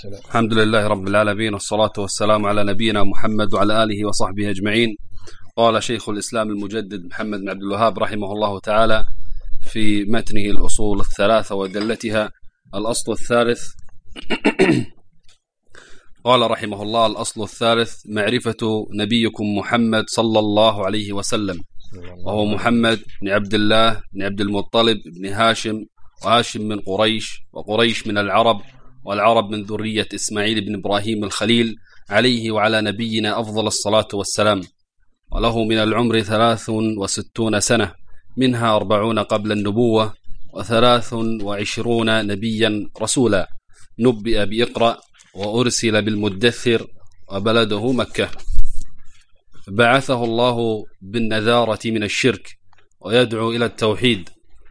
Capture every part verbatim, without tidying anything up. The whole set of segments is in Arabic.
والسلام. الحمد لله رب العالمين، والصلاة والسلام على نبينا محمد وعلى آله وصحبه أجمعين. قال شيخ الإسلام المجدد محمد بن عبد الوهاب رحمه الله تعالى في متنه الأصول الثلاثة ودلتها: الأصل الثالث قال رحمه الله: الأصل الثالث معرفة نبيكم محمد صلى الله عليه وسلم، وهو محمد بن عبد الله بن عبد المطلب بن هاشم، وهاشم من قريش، وقريش من العرب، والعرب من ذرية إسماعيل بن إبراهيم الخليل عليه وعلى نبينا أفضل الصلاة والسلام. وله من العمر ثلاث وستون سنة، منها أربعون قبل النبوة، وثلاث وعشرون نبيا رسولا. نبئ بإقرأ، وأرسل بالمدثر، وبلده مكة. بعثه الله بالنذارة من الشرك، ويدعو إلى التوحيد.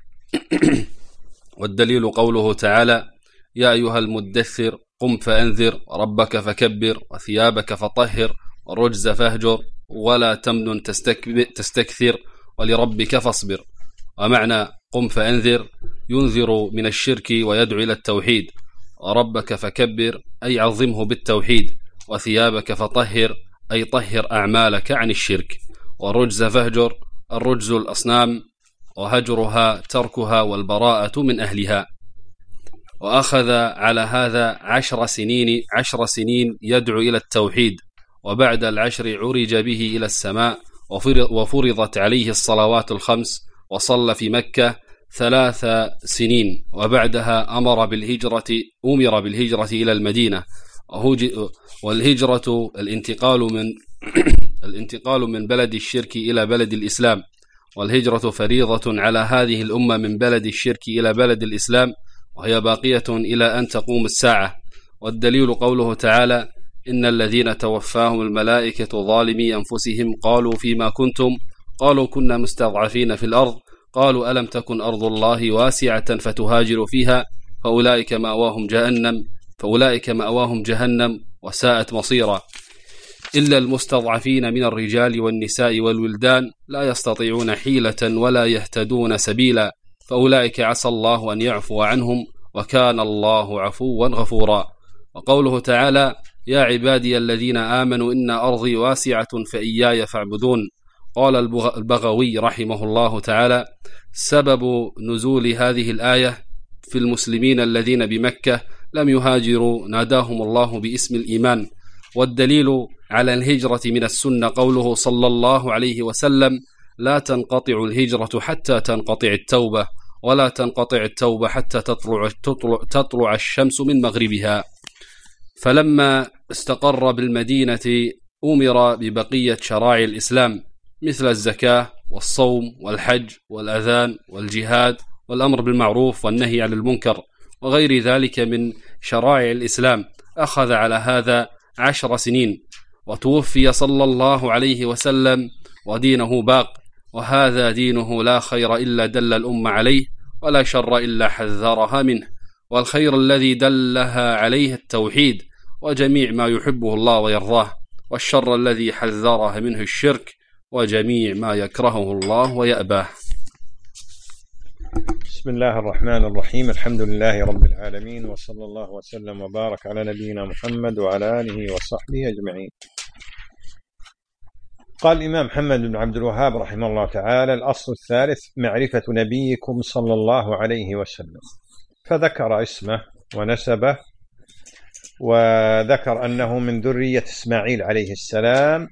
والدليل قوله تعالى: يا أيها المدثر قم فأنذر ربك فكبر وثيابك فطهر والرجز فاهجر ولا تمنن تستكثر ولربك فاصبر. ومعنى قم فأنذر ينذر من الشرك ويدعو إلى التوحيد، وربك فكبر أي عظمه بالتوحيد، وثيابك فطهر أي طهر أعمالك عن الشرك، والرجز فاهجر الرجز الأصنام، وهجرها تركها والبراءة من أهلها. وأخذ على هذا عشر سنين عشر سنين يدعو إلى التوحيد، وبعد العشر عرج به إلى السماء، وفرضت عليه الصلوات الخمس، وصلى في مكة ثلاث سنين، وبعدها أمر بالهجرة أمر بالهجرة إلى المدينة. والهجرة الانتقال من الانتقال من بلد الشرك إلى بلد الإسلام، والهجرة فريضة على هذه الأمة من بلد الشرك إلى بلد الإسلام، وهي باقية إلى أن تقوم الساعة. والدليل قوله تعالى: إن الذين توفاهم الملائكة ظالمي أنفسهم قالوا فيما كنتم، قالوا كنا مستضعفين في الأرض، قالوا ألم تكن أرض الله واسعة فتهاجروا فيها، فأولئك مأواهم جهنم فأولئك مأواهم جهنم وساءت مصيرا. إلا المستضعفين من الرجال والنساء والولدان لا يستطيعون حيلة ولا يهتدون سبيلا، فأولئك عسى الله أن يعفو عنهم، وكان الله عفوا غفورا. وقوله تعالى: يا عبادي الذين آمنوا إن أرضي واسعة فإياي فاعبدون. قال البغوي رحمه الله تعالى: سبب نزول هذه الآية في المسلمين الذين بمكة لم يهاجروا ناداهم الله باسم الإيمان. والدليل على الهجرة من السنة قوله صلى الله عليه وسلم: لا تنقطع الهجرة حتى تنقطع التوبة، ولا تنقطع التوبة حتى تطلع, تطلع, تطلع الشمس من مغربها. فلما استقر بالمدينة أمر ببقية شرائع الإسلام مثل الزكاة والصوم والحج والأذان والجهاد والأمر بالمعروف والنهي عن المنكر وغير ذلك من شرائع الإسلام. أخذ على هذا عشر سنين، وتوفي صلى الله عليه وسلم ودينه باق، وهذا دينه لا خير إلا دل الأمة عليه، ولا شر إلا حذرها منه. والخير الذي دلها عليه التوحيد وجميع ما يحبه الله ويرضاه، والشر الذي حذرها منه الشرك وجميع ما يكرهه الله ويأباه. بسم الله الرحمن الرحيم. الحمد لله رب العالمين، وصلى الله وسلم وبارك على نبينا محمد وعلى آله وصحبه أجمعين. قال الإمام محمد بن عبد الوهاب رحمه الله تعالى: الأصل الثالث معرفة نبيكم صلى الله عليه وسلم. فذكر اسمه ونسبه، وذكر أنه من ذرية إسماعيل عليه السلام،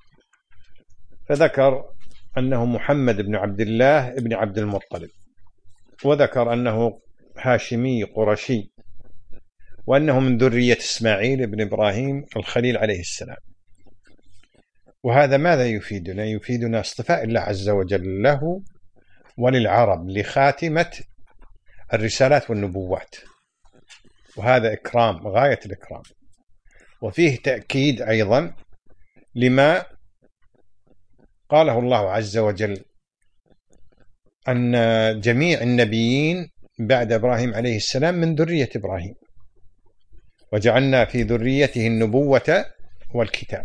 فذكر أنه محمد بن عبد الله بن عبد المطلب، وذكر أنه هاشمي قرشي، وأنه من ذرية إسماعيل بن إبراهيم الخليل عليه السلام. وهذا ماذا يفيدنا؟ يفيدنا اصطفاء الله عز وجل له وللعرب لخاتمة الرسالات والنبوات، وهذا إكرام غاية الإكرام. وفيه تأكيد أيضا لما قاله الله عز وجل أن جميع النبيين بعد إبراهيم عليه السلام من ذرية إبراهيم، وجعلنا في ذريته النبوة والكتاب.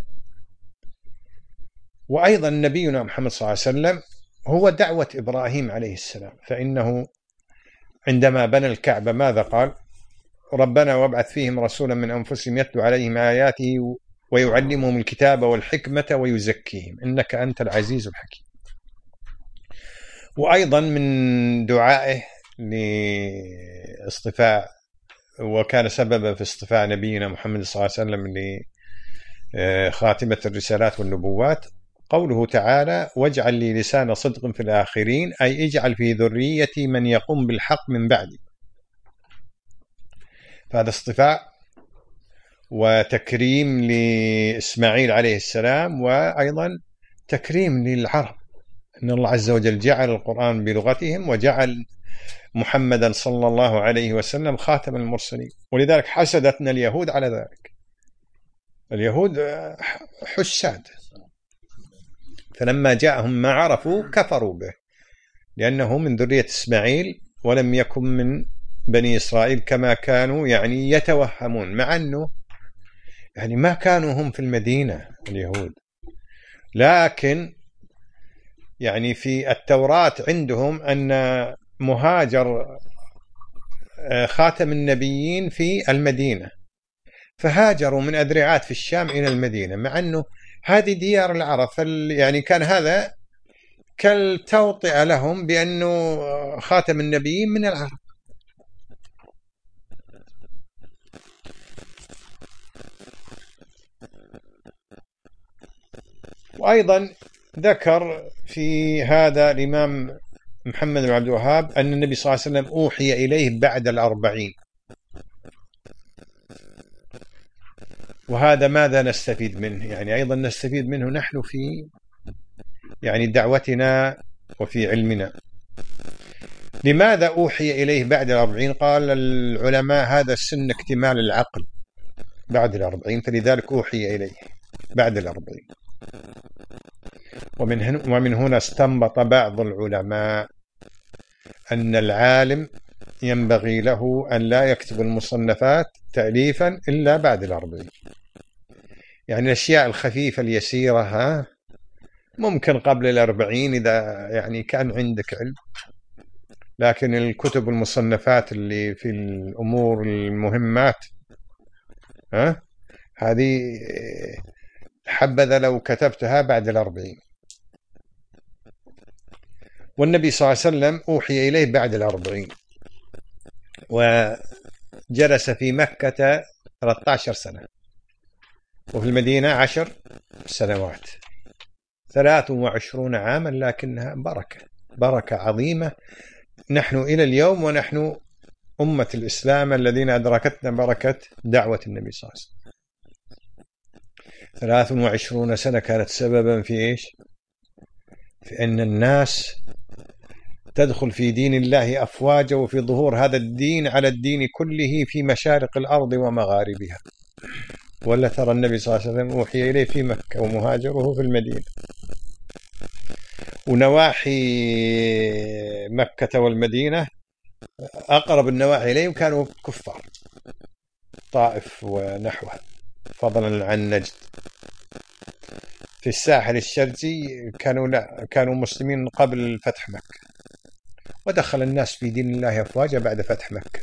وأيضا نبينا محمد صلى الله عليه وسلم هو دعوة إبراهيم عليه السلام، فإنه عندما بنى الكعبة ماذا قال؟ ربنا وابعث فيهم رسولا من أنفسهم يتلو عليهم آياته ويعلمهم الكتاب والحكمة ويزكيهم إنك أنت العزيز الحكيم. وأيضا من دعائه لاصطفاء، وكان سببا في اصطفاء نبينا محمد صلى الله عليه وسلم لخاتمة الرسالات والنبوات، قوله تعالى: واجعل لي لسان صدق في الآخرين، أي اجعل في ذريتي من يقوم بالحق من بعدي. فهذا اصطفاء وتكريم لإسماعيل عليه السلام، وأيضا تكريم للعرب، إن الله عز وجل جعل القرآن بلغتهم وجعل محمدا صلى الله عليه وسلم خاتم المرسلين. ولذلك حسدتنا اليهود على ذلك. اليهود حساد، فلما جاءهم ما عرفوا كفروا به، لأنه من ذرية إسماعيل ولم يكن من بني إسرائيل كما كانوا يعني يتوهمون، مع أنه يعني ما كانوا هم في المدينة اليهود، لكن يعني في التوراة عندهم أن مهاجر خاتم النبيين في المدينة، فهاجروا من أذرعات في الشام إلى المدينة، مع أنه هذه ديار العرب. يعني كان هذا كالتوطئة لهم بأنه خاتم النبيين من العرب. وأيضا ذكر في هذا الإمام محمد بن عبد الوهاب أن النبي صلى الله عليه وسلم أوحي إليه بعد الأربعين. وهذا ماذا نستفيد منه؟ يعني أيضا نستفيد منه نحن في يعني دعوتنا وفي علمنا. لماذا أوحي إليه بعد الأربعين؟ قال العلماء هذا سن اكتمال العقل بعد الأربعين، فلذلك أوحي إليه بعد الأربعين. ومن ومن هنا استنبط بعض العلماء أن العالم ينبغي له أن لا يكتب المصنفات تأليفا إلا بعد الأربعين. يعني الأشياء الخفيفة اليسيرة ها ممكن قبل الأربعين إذا يعني كان عندك علم، لكن الكتب المصنفات اللي في الأمور المهمات ها هذه حبذا لو كتبتها بعد الأربعين. والنبي صلى الله عليه وسلم أوحي إليه بعد الأربعين، وجلس في مكة ثلاثة عشر سنة، وفي المدينة عشر سنوات، ثلاث وعشرون عاما، لكنها بركة بركة عظيمة. نحن إلى اليوم ونحن أمة الإسلام الذين أدركتنا بركة دعوة النبي صلى الله عليه وسلم. ثلاث وعشرون سنة كانت سببا في إيش؟ في أن الناس تدخل في دين الله أفواجا، وفي ظهور هذا الدين على الدين كله في مشارق الأرض ومغاربها. ولا ترى النبي صلى الله عليه وسلم أوحي إليه في مكة ومهاجره في المدينة، ونواحي مكة والمدينة أقرب النواحي إليه كانوا كفار، طائف ونحوها، فضلا عن نجد. في الساحل الشرقي كانوا لا كانوا مسلمين قبل فتح مكة، ودخل الناس في دين الله أفواجا بعد فتح مكة.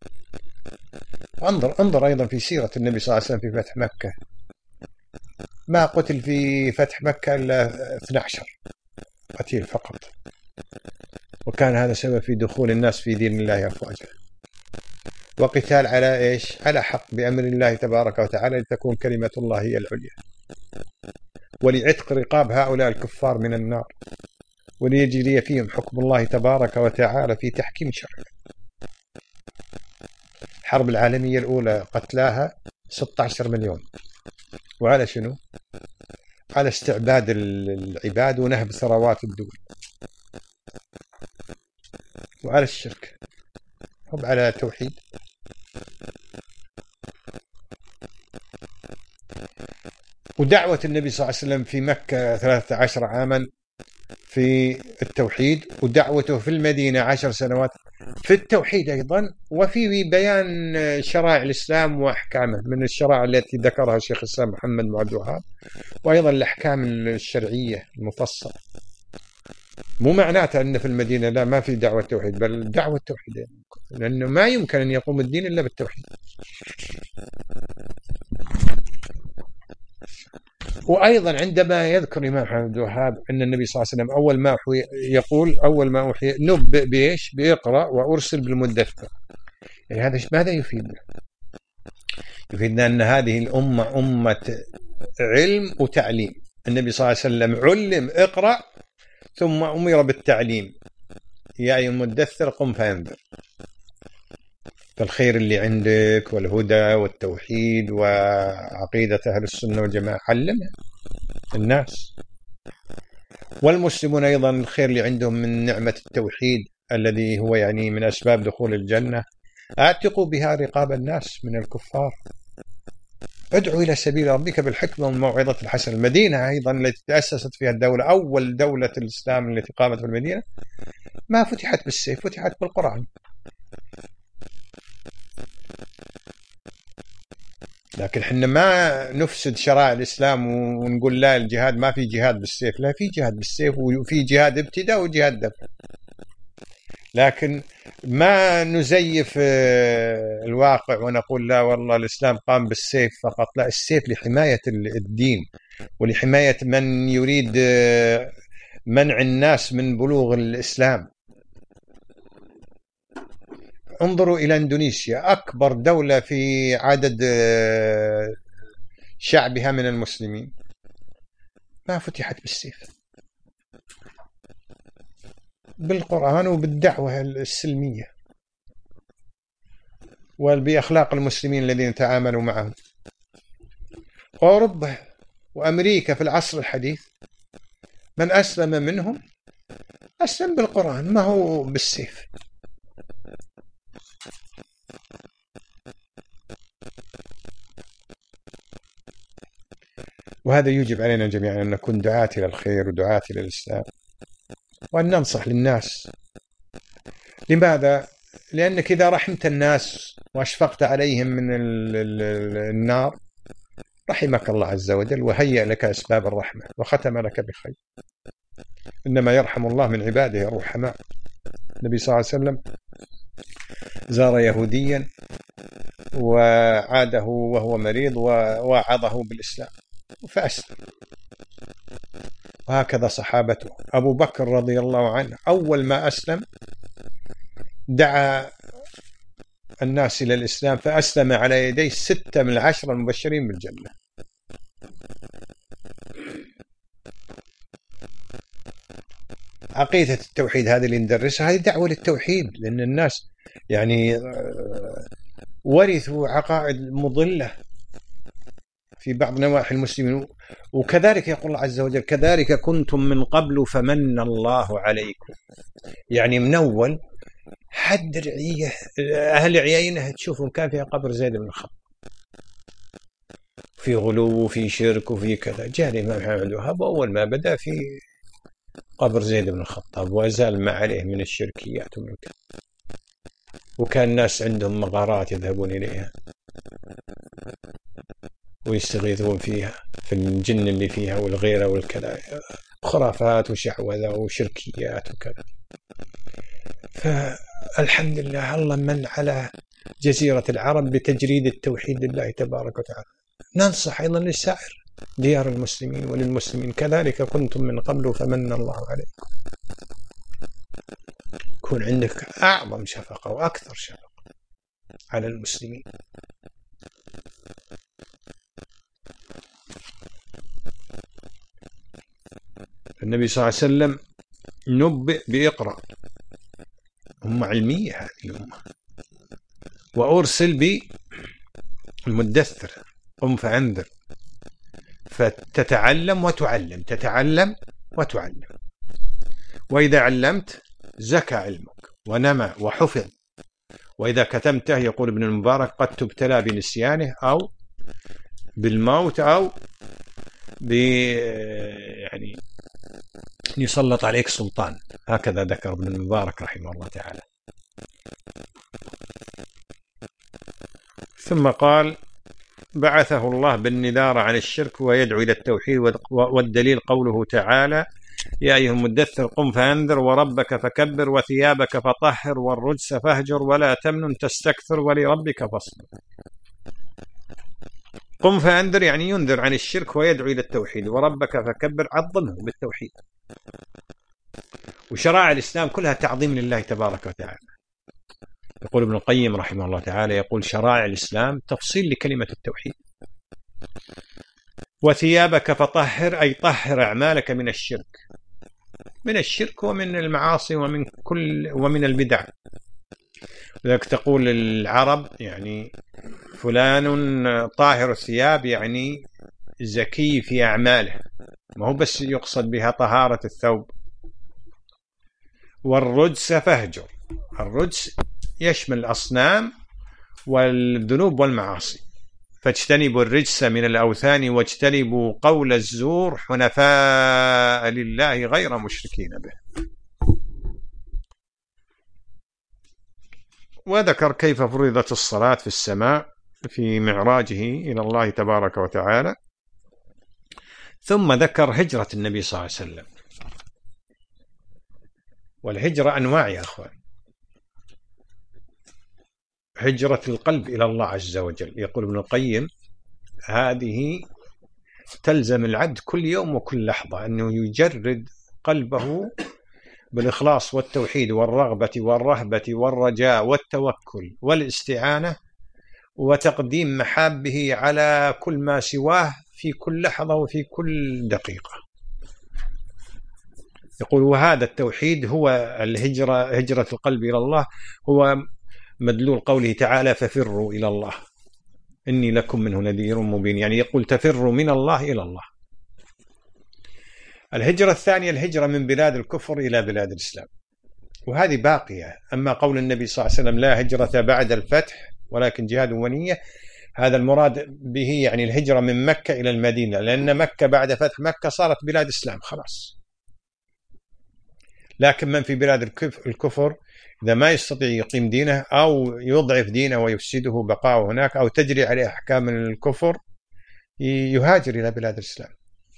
انظر انظر أيضا في سيرة النبي صلى الله عليه وسلم في فتح مكة، ما قتل في فتح مكة إلا اثني عشر قتيل فقط، وكان هذا سبب في دخول الناس في دين الله أفواجا، وقتال على إيش؟ على حق بأمر الله تبارك وتعالى، لتكون كلمة الله هي العليا، ولعتق رقاب هؤلاء الكفار من النار، وليجري فيهم حكم الله تبارك وتعالى في تحكيم شرعه. الحرب العالمية الأولى قتلاها ستة عشر مليون، وعلى شنو؟ على استعباد العباد ونهب ثروات الدول، وعلى الشرك، هم على توحيد. ودعوة النبي صلى الله عليه وسلم في مكة ثلاثة عشر عاما في التوحيد، ودعوته في المدينة عشر سنوات في التوحيد أيضا، وفي بيان شرائع الإسلام وأحكامه، من الشرائع التي ذكرها شيخ الإسلام محمد بن عبد الوهاب، وأيضا الأحكام الشرعية المفصلة. مو معناته أن في المدينة لا ما في دعوة توحيد، بل دعوة التوحيد، لأنه ما يمكن أن يقوم الدين إلا بالتوحيد. وأيضا عندما يذكر الإمام محمد الوهاب أن النبي صلى الله عليه وسلم أول ما يقول أول ما أوحي نبئ بإيش؟ بإقرأ وأرسل بالمدثر، يعني هذا ماذا يفيدنا؟ يفيدنا أن هذه الأمة أمة علم وتعليم. النبي صلى الله عليه وسلم علم اقرأ ثم أمر بالتعليم، يا أيها المدثر قم فأنذر. فالخير اللي عندك والهدى والتوحيد وعقيدة أهل السنة والجماعة علمها الناس. والمسلمون أيضا الخير اللي عندهم من نعمة التوحيد الذي هو يعني من أسباب دخول الجنة، أعتقوا بها رقاب الناس من الكفار. ادعوا إلى سبيل ربك بالحكمة والموعظة الحسنة. المدينة أيضا التي تأسست فيها الدولة، أول دولة الإسلام التي قامت في المدينة، ما فتحت بالسيف، فتحت بالقرآن. لكن حنا ما نفسد شرائع الإسلام ونقول لا الجهاد ما في جهاد بالسيف، لا في جهاد بالسيف وفي جهاد ابتداء وجهاد دفع. لكن ما نزيف الواقع ونقول لا والله الإسلام قام بالسيف فقط، لا، السيف لحماية الدين ولحماية من يريد منع الناس من بلوغ الإسلام. انظروا إلى إندونيسيا، أكبر دولة في عدد شعبها من المسلمين، ما فتحت بالسيف، بالقرآن وبالدعوة السلمية وبأخلاق المسلمين الذين تعاملوا معهم. أوروبا وأمريكا في العصر الحديث من أسلم منهم أسلم بالقرآن، ما هو بالسيف. وهذا يجب علينا جميعا أن نكون دعاة إلى الخير ودعاة إلى الإسلام، وأن ننصح للناس. لماذا؟ لأنك إذا رحمت الناس وأشفقت عليهم من النار رحمك الله عز وجل وهيأ لك أسباب الرحمة وختم لك بخير. إنما يرحم الله من عباده الرحماء. النبي صلى الله عليه وسلم زار يهوديا وعاده وهو مريض ووعظه بالإسلام فأسلم، وهكذا صحابته. أبو بكر رضي الله عنه أول ما أسلم دعا الناس إلى الإسلام فأسلم على يديه ستة من العشرة المبشرين بالجنة. عقيدة التوحيد هذه اللي ندرسها هذه دعوة للتوحيد، لأن الناس يعني ورثوا عقائد مضلة في بعض نواحي المسلمين. وكذلك يقول الله عز وجل كذلك كنتم من قبل فمن الله عليكم. يعني من أول حد رعية أهل عيينة تشوفهم كان فيها قبر زيد بن الخطاب، في غلو وفي شرك وفي كذا. جاء الإمام محمد الوهاب أول ما بدأ في قبر زيد بن الخطاب وأزال ما عليه من الشركيات ومن كذا، وكان الناس عندهم مغارات يذهبون إليها ويستغيثون فيها في الجن اللي فيها والغيرة والكذا، خرافات وشعوذة وشركيات وكذا. فالحمد لله الله من على جزيرة العرب بتجريد التوحيد لله تبارك وتعالى. ننصح أيضا للسائر ديار المسلمين وللمسلمين كذلك كنتم من قبل فمن الله عليكم. يكون عندك أعظم شفقة وأكثر شفقة على المسلمين. النبي صلى الله عليه وسلم نبئ بإقرأ، أمة علمية هذه الأمة، وأرسل بالمدثر قم فأنذر، فتتعلم وتعلم، تتعلم وتعلم. وإذا علمت زكى علمك ونمى وحفظ، وإذا كتمته يقول ابن المبارك قد تبتلى بنسيانه أو بالموت أو ب يعني يسلط عليك سلطان، هكذا ذكر ابن المبارك رحمه الله تعالى. ثم قال بعثه الله بالنذار عن الشرك ويدعو إلى التوحيد، والدليل قوله تعالى يا أيها المدثر قم فأنذر وربك فكبر وثيابك فطهر والرجس فاهجر ولا تمنن تستكثر ولربك فاصبر. قم فأنذر يعني ينذر عن الشرك ويدعو إلى التوحيد، وربك فكبر عظمه بالتوحيد. وشرائع الإسلام كلها تعظيم لله تبارك وتعالى. يقول ابن القيم رحمه الله تعالى، يقول شرائع الإسلام تفصيل لكلمة التوحيد. وثيابك فطهر أي طهر أعمالك من الشرك، من الشرك ومن المعاصي ومن كل ومن البدع. لذلك تقول العرب يعني فلان طاهر الثياب، يعني زكي في أعماله، ما هو بس يقصد بها طهارة الثوب. والرجس فاهجر، الرجس يشمل الأصنام والذنوب والمعاصي. فاجتنبوا الرجس من الأوثان واجتنبوا قول الزور حنفاء لله غير مشركين به. وذكر كيف فرضت الصلاة في السماء في معراجه إلى الله تبارك وتعالى. ثم ذكر هجرة النبي صلى الله عليه وسلم. والهجرة أنواع يا أخوان. هجرة القلب إلى الله عز وجل، يقول ابن القيم هذه تلزم العبد كل يوم وكل لحظة أنه يجرد قلبه بالإخلاص والتوحيد والرغبة والرهبة والرجاء والتوكل والاستعانة، وتقديم محابه على كل ما سواه في كل لحظة وفي كل دقيقة. يقول وهذا التوحيد هو الهجرة، هجرة القلب إلى الله، هو مدلول قوله تعالى ففروا إلى الله إني لكم منه نذير مبين، يعني يقول تفروا من الله إلى الله. الهجرة الثانية الهجرة من بلاد الكفر إلى بلاد الإسلام، وهذه باقية. أما قول النبي صلى الله عليه وسلم لا هجرة بعد الفتح ولكن جهاد ونية، هذا المراد به يعني الهجرة من مكة إلى المدينة، لأن مكة بعد فتح مكة صارت بلاد إسلام خلاص. لكن من في بلاد الكفر إذا ما يستطيع يقيم دينه أو يضعف دينه ويفسده بقاءه هناك أو تجري عليه أحكام الكفر يهاجر إلى بلاد الإسلام.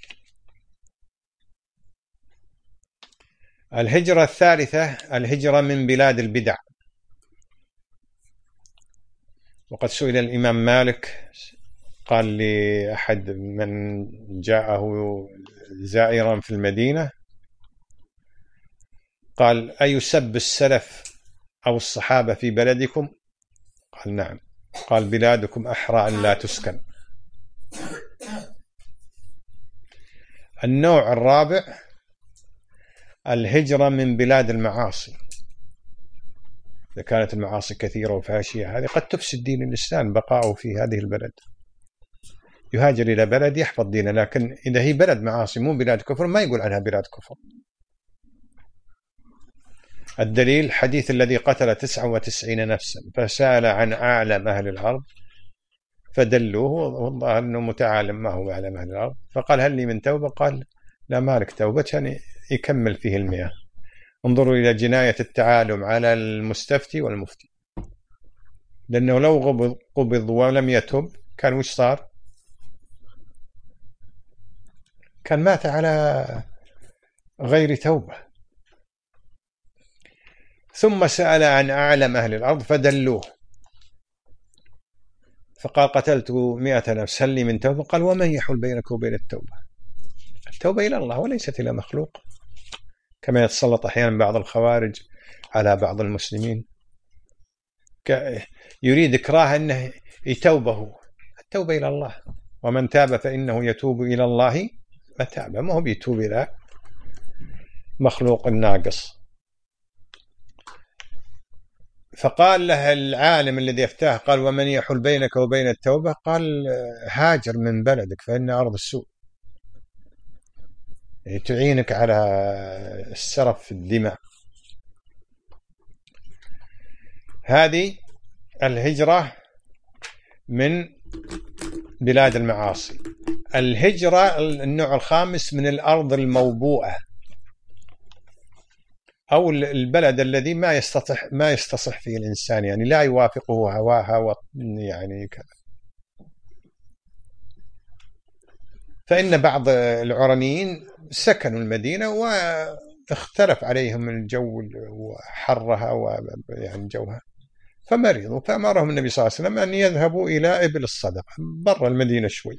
الهجرة الثالثة الهجرة من بلاد البدع. وقد سئل الإمام مالك، قال لأحد من جاءه زائرا في المدينة، قال أيسب السلف أو الصحابة في بلدكم؟ قال نعم. قال بلادكم أحرى أن لا تسكن. النوع الرابع الهجرة من بلاد المعاصي. إذا كانت المعاصي كثيرة وفاشية هذه قد تفسد دين الإنسان بقاؤه في هذه البلد، يهاجر إلى بلد يحفظ دينه. لكن إذا هي بلد معاصي مو بلاد كفر ما يقول عنها بلاد كفر. الدليل حديث الذي قتل تسعة وتسعين نفسا فسأل عن أعلم أهل الأرض فدلوه، والله أنه متعالم ما هو أعلم أهل الأرض، فقال هل لي من توبة؟ قال لا مالك توبة، يعني يكمل فيه المئة. انظروا إلى جناية التعالم على المستفتي والمفتي، لأنه لو قبض ولم يتب كان وش صار؟ كان مات على غير توبة. ثم سأل عن أعلم أهل الأرض فدلوه، فقال قتلت مئة نفس هل لي من توبة؟ قال ومن يحول بينك وبين التوبة؟ التوبة إلى الله وليست إلى مخلوق، كما يتسلط أحيانا بعض الخوارج على بعض المسلمين يريد إكراه أنه يتوبه. التوبة إلى الله، ومن تاب فإنه يتوب إلى الله متابا، ما هو بيتوب إلى مخلوق ناقص. فقال له العالم الذي يفتاه قال ومن يحول بينك وبين التوبة؟ قال هاجر من بلدك فإن أرض السوء، يعني تعينك على السرف في الدماء. هذه الهجرة من بلاد المعاصي. الهجرة النوع الخامس من الأرض الموبوءة، أو البلد الذي ما يستطيع ما يستصح فيه الإنسان، يعني لا يوافقه هواها يعني كذا. فإن بعض العرنيين سكنوا المدينة واختلف عليهم الجو وحرها ويعني جوها، فمرضوا، فأمرهم النبي صلى الله عليه وسلم أن يذهبوا إلى إبل الصدقة برا المدينة شوي،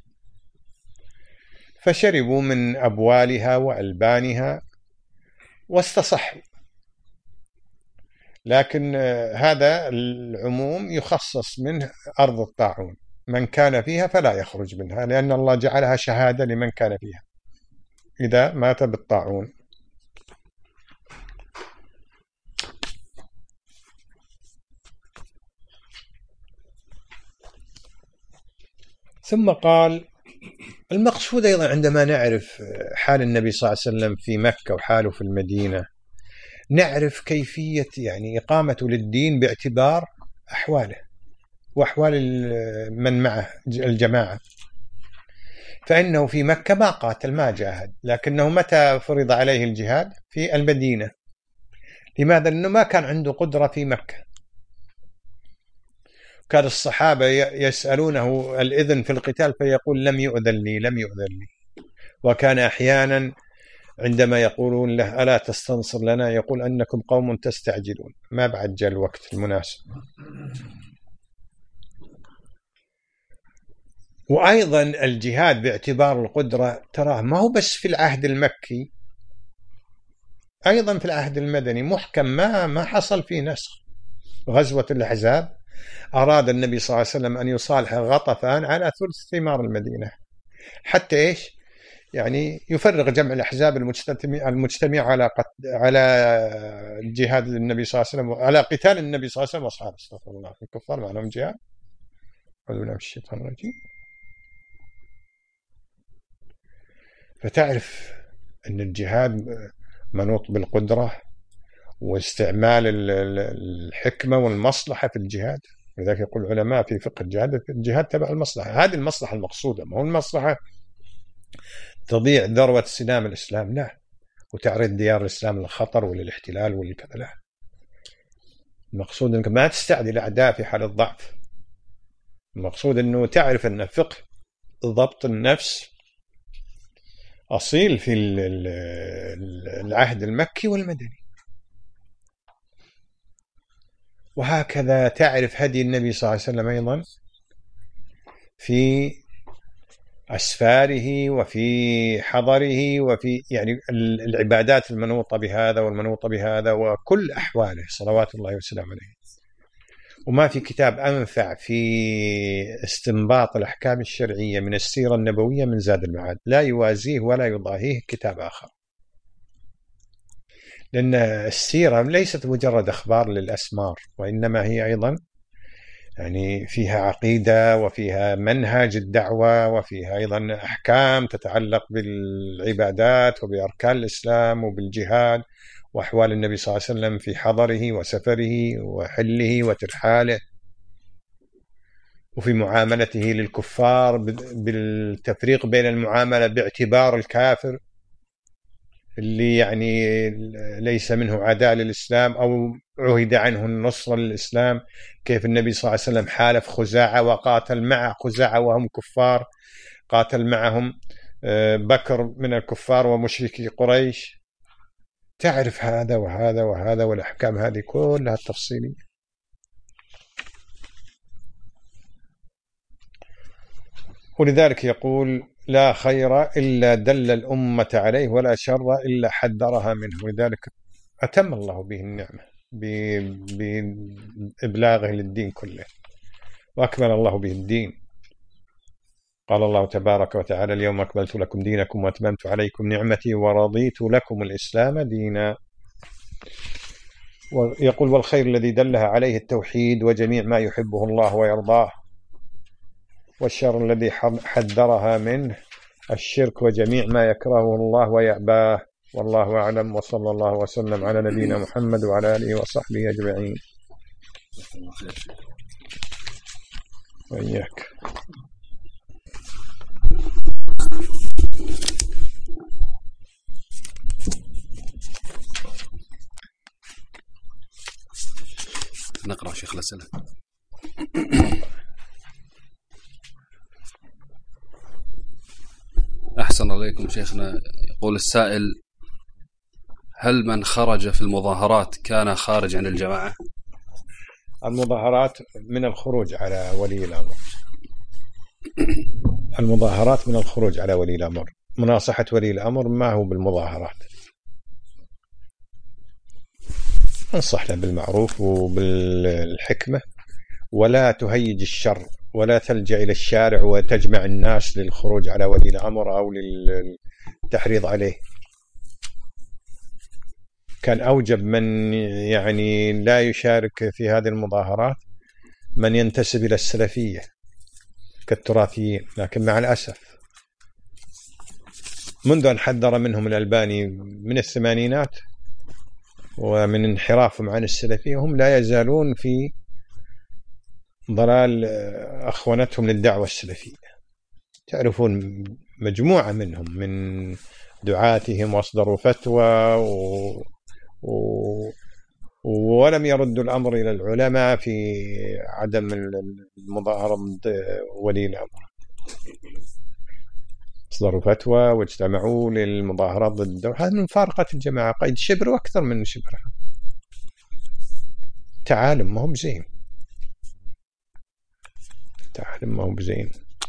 فشربوا من أبوالها وألبانها واستصحوا. لكن هذا العموم يخصص منه أرض الطاعون، من كان فيها فلا يخرج منها، لأن الله جعلها شهادة لمن كان فيها إذا مات بالطاعون. ثم قال: المقصود أيضا عندما نعرف حال النبي صلى الله عليه وسلم في مكة وحاله في المدينة، نعرف كيفية يعني إقامته للدين باعتبار أحواله وأحوال من معه الجماعة. فإنه في مكة ما قاتل ما جاهد، لكنه متى فرض عليه الجهاد؟ في المدينة. لماذا؟ لأنه ما كان عنده قدرة في مكة. كان الصحابة يسألونه الإذن في القتال فيقول: لم يؤذن لي لم يؤذن لي. وكان أحيانا عندما يقولون له: ألا تستنصر لنا؟ يقول: أنكم قوم تستعجلون، ما بعد جاء الوقت المناسب. وأيضا الجهاد باعتبار القدرة تراه ما هو بس في العهد المكي، أيضا في العهد المدني محكم، ما ما حصل فيه نسخ. غزوة الأحزاب أراد النبي صلى الله عليه وسلم أن يصالح غطفان على ثلث ثمار المدينة، حتى إيش يعني يفرغ جمع الأحزاب المجتمع المجتمع على على جهاد النبي صلى الله عليه وسلم، على قتال النبي صلى الله عليه وسلم وأصحابه. استغفر الله، الكفار ما لهم جهاد. أعوذ بالله من الشيطان الرجيم. فتعرف أن الجهاد منوط بالقدرة واستعمال الحكمة والمصلحة في الجهاد. لذلك يقول العلماء في فقه الجهاد: الجهاد تبع المصلحة. هذه المصلحة المقصودة، ما هو المصلحة تضيع ذروة سنام الإسلام، لا، وتعرض ديار الإسلام للخطر وللاحتلال ولكذا، لا. المقصود أنك ما تستعدي الأعداء في حال الضعف. المقصود أنه تعرف أن فقه ضبط النفس أصيل في العهد المكي والمدني. وهكذا تعرف هدي النبي صلى الله عليه وسلم أيضا في أسفاره وفي حضره وفي يعني العبادات المنوطة بهذا والمنوطة بهذا وكل أحواله صلوات الله وسلامه عليه. وما في كتاب أنفع في استنباط الأحكام الشرعية من السيرة النبوية من زاد المعاد، لا يوازيه ولا يضاهيه كتاب آخر. لأن السيرة ليست مجرد أخبار للأسمار، وإنما هي أيضا يعني فيها عقيدة وفيها منهج الدعوة وفيها أيضا أحكام تتعلق بالعبادات وبأركان الإسلام وبالجهاد وأحوال النبي صلى الله عليه وسلم في حضره وسفره وحله وترحاله، وفي معاملته للكفار بالتفريق بين المعاملة باعتبار الكافر اللي يعني ليس منه عداء للإسلام أو عهد عنه النصر للإسلام. كيف النبي صلى الله عليه وسلم حالف خزاعة وقاتل مع خزاعة وهم كفار، قاتل معهم بكر من الكفار ومشركي قريش. تعرف هذا وهذا وهذا والأحكام هذه كلها التفصيلية. ولذلك يقول: لا خير إلا دل الأمة عليه ولا شر إلا حذرها منه. ولذلك أتم الله به النعمة بإبلاغه للدين كله، وأكمل الله به الدين. قال الله تبارك وتعالى: اليوم أكملت لكم دينكم وأتممت عليكم نعمتي ورضيت لكم الإسلام دينا. ويقول: والخير الذي دلها عليه التوحيد وجميع ما يحبه الله ويرضاه، والشر الذي حذرها منه الشرك وجميع ما يكرهه الله ويأباه. والله أعلم، وصلى الله وسلم على نبينا محمد وعلى آله وصحبه أجمعين. وإياك. نقرأ شيخ الأسئلة. أحسن عليكم شيخنا. يقول السائل: هل من خرج في المظاهرات كان خارج عن الجماعة؟ المظاهرات من الخروج على ولي الأمر. المظاهرات من الخروج على ولي الأمر. مناصحة ولي الأمر ما هو بالمظاهرات. انصح له بالمعروف وبالحكمة، ولا تهيج الشر، ولا تلجأ إلى الشارع وتجمع الناس للخروج على ولي الأمر أو للتحريض عليه. كان أوجب من يعني لا يشارك في هذه المظاهرات من ينتسب إلى السلفية كالتراثيين، لكن مع الأسف منذ أن حذر منهم الألباني من الثمانينات ومن انحرافهم عن السلفية هم لا يزالون في ضلال أخوانتهم للدعوة السلفية. تعرفون مجموعة منهم من دعاتهم واصدروا فتوى و... و... ولم يردوا الأمر إلى العلماء في عدم المظاهرة ضد ولي الأمر. اصدروا فتوى واجتمعوا للمظاهرات ضد، هذا من مفارقة الجماعة، قيد شبر وأكثر من شبر. تعالم ما هو بزين، تعالم ما هو بزين.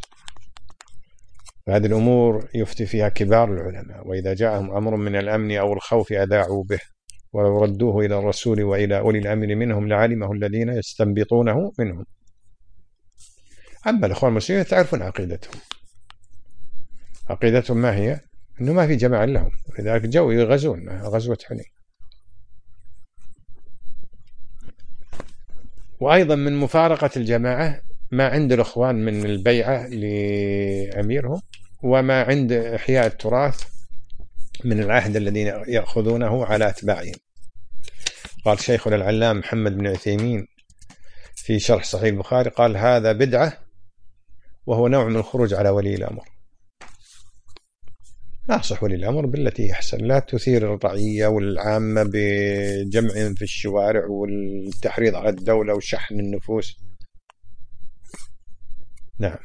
هذه الأمور يفتي فيها كبار العلماء، وإذا جاءهم أمر من الأمن أو الخوف أذاعوا به، ولو ردوه إلى الرسول وإلى أولي الأمر منهم لعلمه الذين يستنبطونه منهم. أما الأخوان المسلمين تعرفون عقيدتهم، عقيدتهم ما هي؟ أنه ما في جماعة لهم، لذلك جو يغزون غزوة حنين. وأيضا من مفارقة الجماعة ما عند الأخوان من البيعة لأميرهم، وما عند إحياء التراث من العهد الذين يأخذونه على أتباعهم. قال شيخنا العلام محمد بن عثيمين في شرح صحيح البخاري، قال: هذا بدعة وهو نوع من الخروج على ولي الأمر. ناصح ولي الأمر بالتي يحسن، لا تثير الرعية والعامة بجمعهم في الشوارع والتحريض على الدولة وشحن النفوس. نعم.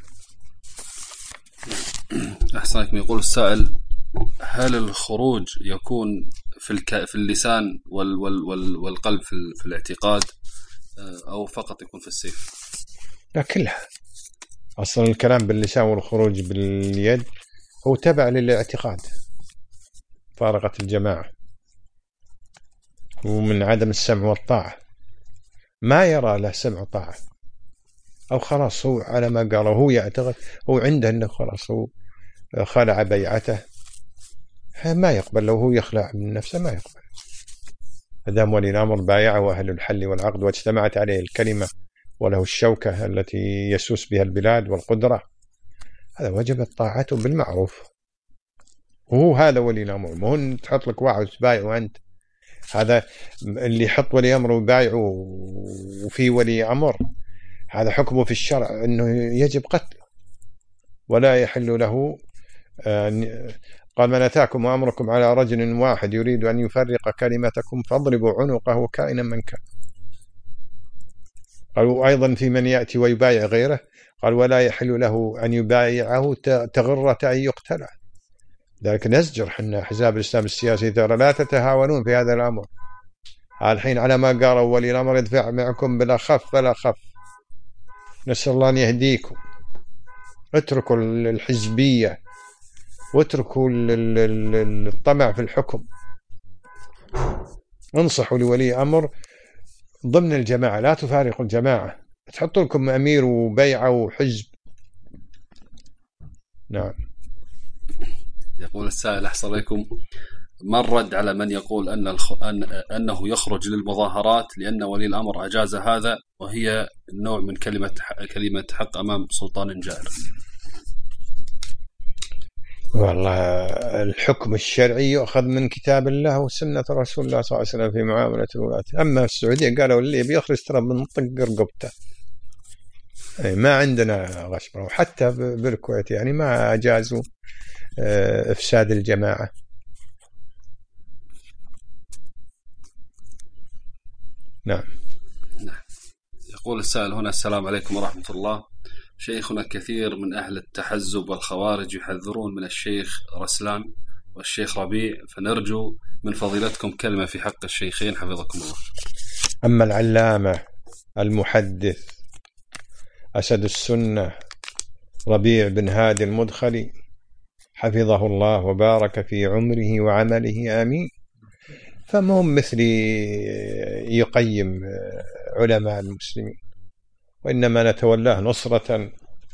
أحسنكم. يقول السائل: هل الخروج يكون في الك... في اللسان وال... وال... وال... والقلب في, ال... في الاعتقاد، أو فقط يكون في السيف؟ لا، كلها. أصلا الكلام باللسان والخروج باليد هو تبع للاعتقاد، فارقة الجماعة، ومن عدم السمع والطاعة. ما يرى له سمع وطاعة، أو خلاص هو على ما قاله، هو يعتقد، هو عنده أنه خلاص هو خلع بيعته، ما يقبل. لو هو يخلع من نفسه ما يقبل. أدام ولي الأمر بايعه وأهل الحل والعقد واجتمعت عليه الكلمة وله الشوكة التي يسوس بها البلاد والقدرة، هذا وجبت طاعته بالمعروف. وهو هذا ولي الأمر، مو تحط لك واحد وتبايعه أنت. هذا اللي يحط ولي أمر ويبايعه وفي ولي أمر، هذا حكمه في الشرع أنه يجب قتله ولا يحل له. قال: من أتاكم وأمركم على رجل واحد يريد أن يفرق كلمتكم فاضربوا عنقه كائنا من كان. قالوا أيضا في من يأتي ويبايع غيره، قال: ولا يحل له أن يبايعه تغرة أن يقتل. ذلك نزجر حنا حزاب الإسلام السياسي، ترى لا تتهاونون في هذا الأمر. الحين على ما قالوا ولي الأمر يدفع معكم بالأخف فالأخف. نسأل الله أن يهديكم. اتركوا الحزبية واتركوا الطمع في الحكم. انصحوا لولي أمر ضمن الجماعة، لا تفارقوا الجماعة. تحطوا لكم أمير وبيعة وحزب. نعم. يقول السائل: أحسن عليكم، ما الرد على من يقول أن, الخ... أن أنه يخرج للمظاهرات لأن ولي الأمر أجاز هذا، وهي نوع من كلمة كلمة حق أمام سلطان جائر؟ والله الحكم الشرعي يؤخذ من كتاب الله وسنة رسول الله صلى الله عليه وسلم في معاملة الولاة. أما في السعودية قالوا اللي بيخرج ترى بنطق رقبته، ما عندنا غشبة. وحتى بالكويت يعني ما أجازوا إفساد الجماعة. نعم. نعم. يقول السائل هنا: السلام عليكم ورحمة الله، شيخنا كثير من أهل التحزب والخوارج يحذرون من الشيخ رسلان والشيخ ربيع، فنرجو من فضيلتكم كلمة في حق الشيخين حفظكم الله. أما العلامة المحدث أسد السنة ربيع بن هادي المدخلي حفظه الله وبارك في عمره وعمله آمين، فمهم مثلي يقيم علماء المسلمين، وإنما نتولاه نصرة.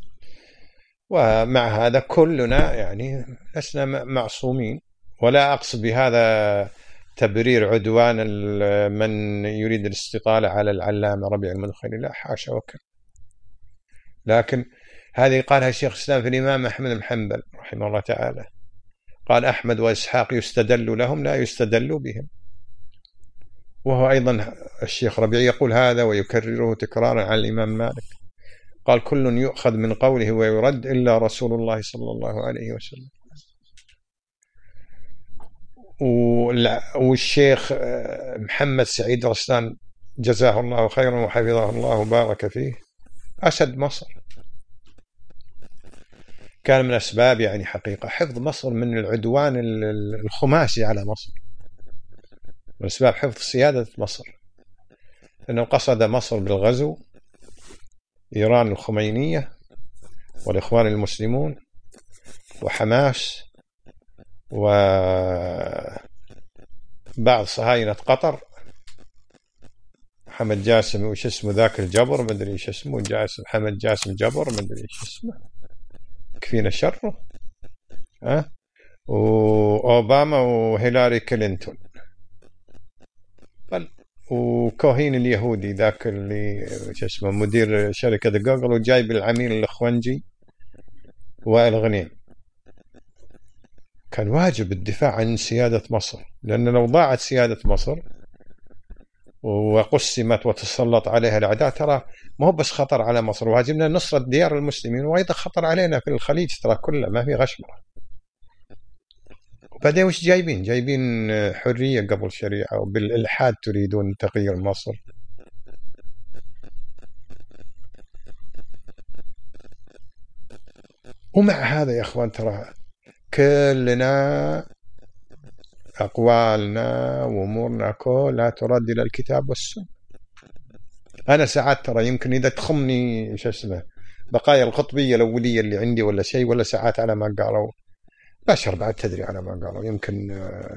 ومع هذا كلنا يعني لسنا معصومين، ولا أقصد بهذا تبرير عدوان من يريد الاستطالة على العلامة ربيع المدخلي، لا حاشا وكلا. لكن هذه قالها الشيخ الإسلام في الإمام أحمد بن حنبل رحمه الله تعالى، قال أحمد وإسحاق يستدل لهم لا يستدل بهم. وهو أيضا الشيخ ربيع يقول هذا ويكرره تكرارا على الإمام مالك، قال كل يؤخذ من قوله ويرد إلا رسول الله صلى الله عليه وسلم. والشيخ محمد سعيد رسلان جزاه الله خيرا وحفظه الله وبارك فيه أسد مصر، كان من أسباب يعني حقيقة حفظ مصر من العدوان الخماسي على مصر، من أسباب حفظ سيادة مصر، لأنه قصد مصر بالغزو إيران الخمينية والإخوان المسلمون وحماس وبعض صهاينة قطر، حمد جاسم وش اسمه ذاك الجبر ما ادري ايش اسمه، جاسم حمد جاسم جبر ما ادري ايش اسمه، كفينا شره، ها، وأوباما وهيلاري كلينتون، وكوهين اليهودي ذاك اللي شو اسمه مدير شركة جوجل، وجايب العميل الإخوانجي وائل غنيم. كان واجب الدفاع عن سيادة مصر، لأن لو ضاعت سيادة مصر وقسمت وتسلط عليها الأعداء ترى ما هو بس خطر على مصر، واجبنا نصرة ديار المسلمين، وأيضا خطر علينا في الخليج ترى كله ما في غشمرة. وبعدين وش جايبين؟ جايبين حرية قبل شريعة، وبالإلحاد تريدون تغيير مصر. ومع هذا يا أخوان ترى كلنا أقوالنا وأمورنا كلها ترد إلى الكتاب والسنة. أنا ساعات ترى يمكن إذا تخمني شو اسمه بقايا القطبية الأولية اللي عندي ولا شيء، ولا ساعات على ما قالوا بشر بعد تدري على ما قالوا، يمكن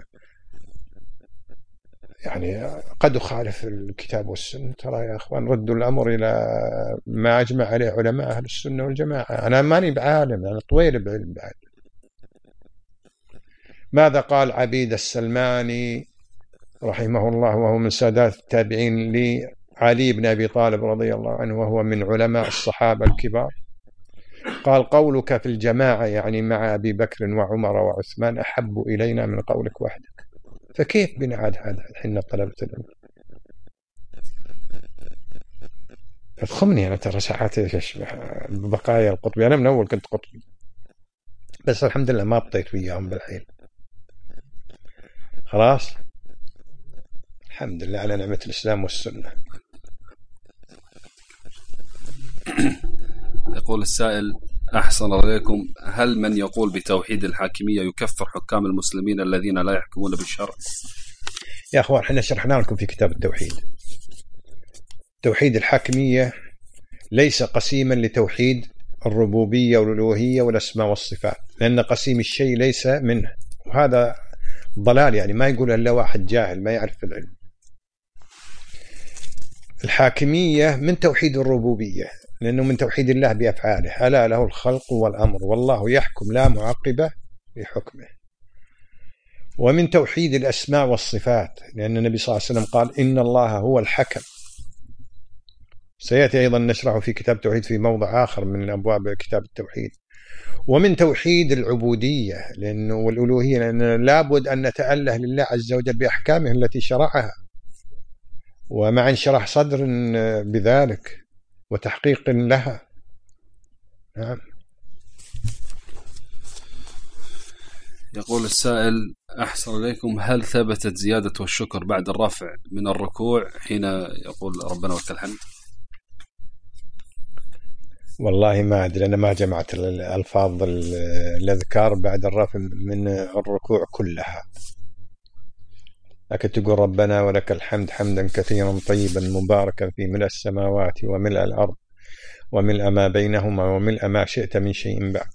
يعني قد أخالف الكتاب والسنة. ترى يا أخوان ردوا الأمر إلى ما أجمع عليه علماء أهل السنة والجماعة. أنا ماني بعالم، أنا طويل بعلم بعد. ماذا قال عبيد السلماني رحمه الله وهو من سادات التابعين لعلي بن أبي طالب رضي الله عنه وهو من علماء الصحابة الكبار؟ قال قولك في الجماعة يعني مع أبي بكر وعمر وعثمان أحب إلينا من قولك وحدك. فكيف بنعاد هذا حين طلبة العلم؟ تخمني أنا ترى ساعات بقايا القطبي، أنا من أول كنت قطبي بس الحمد لله ما بطيت وياهم بالحيل، خلاص الحمد لله على نعمة الإسلام والسنة. يقول السائل أحسن عليكم، هل من يقول بتوحيد الحاكمية يكفر حكام المسلمين الذين لا يحكمون بالشرع؟ يا أخوان احنا شرحنا لكم في كتاب التوحيد، توحيد الحاكمية ليس قسيما لتوحيد الربوبية والألوهية والأسماء والصفات، لأن قسيم الشيء ليس منه، وهذا ضلال، يعني ما يقول إلا واحد جاهل ما يعرف العلم. الحاكمية من توحيد الربوبية، لأنه من توحيد الله بأفعاله، ألا له الخلق والأمر والله يحكم لا معقب لحكمه. ومن توحيد الأسماء والصفات، لأن النبي صلى الله عليه وسلم قال إن الله هو الحكم، سيأتي أيضا نشرحه في كتاب التوحيد في موضع آخر من أبواب كتاب التوحيد. ومن توحيد العبودية لأنه والألوهية، لأن لابد أن نتأله لله عز وجل بأحكامه التي شرعها، ومع انشراح صدر بذلك وتحقيق لها. نعم. يقول السائل أحسن عليكم، هل ثبتت زيادة والشكر بعد الرفع من الركوع حين يقول ربنا ولك الحمد؟ والله ما أدري، أنا ما جمعت الألفاظ الأذكار بعد الرفع من الركوع كلها، لكن تقول ربنا ولك الحمد حمدا كثيرا طيبا مباركا في ملء السماوات وملء الأرض وملء ما بينهما وملء ما شئت من شيء بعد،